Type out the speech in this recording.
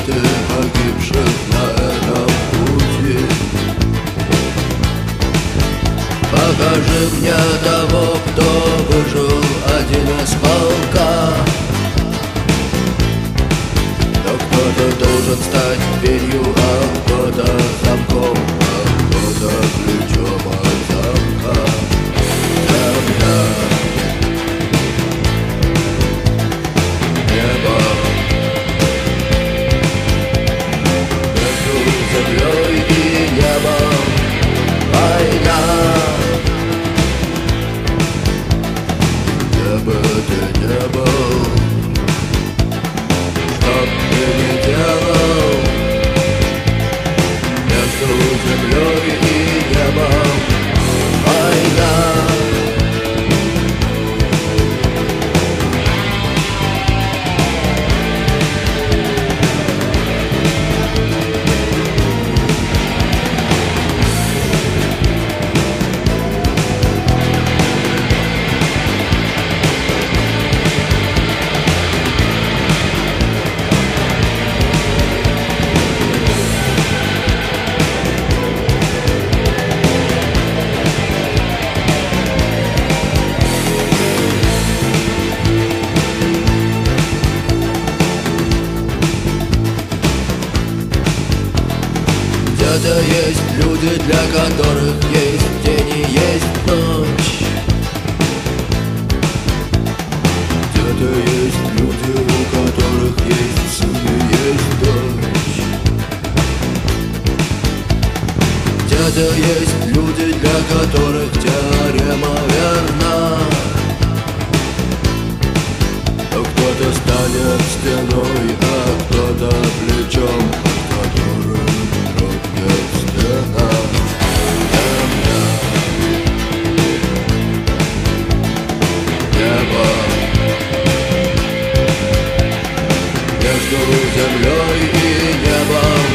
ты погибших на этом пути. Покажи мне того, кто выжил один из полка. Но кто-то должен стать дверью, а кто-то замком, а кто-то ключом от замка. Земля, небо, между землей и небом война. Где бы ты ни был, что б ты ни делал, между землей и небом война. Где-то есть люди, для которых есть день и есть ночь. Где-то есть люди, у которых есть сын и есть дочь. Где-то есть люди, для которых теорема верна. Но кто-то станет стеной, а кто-то плечом, от которых дрогнет стена. Земля, небо, между землей и небом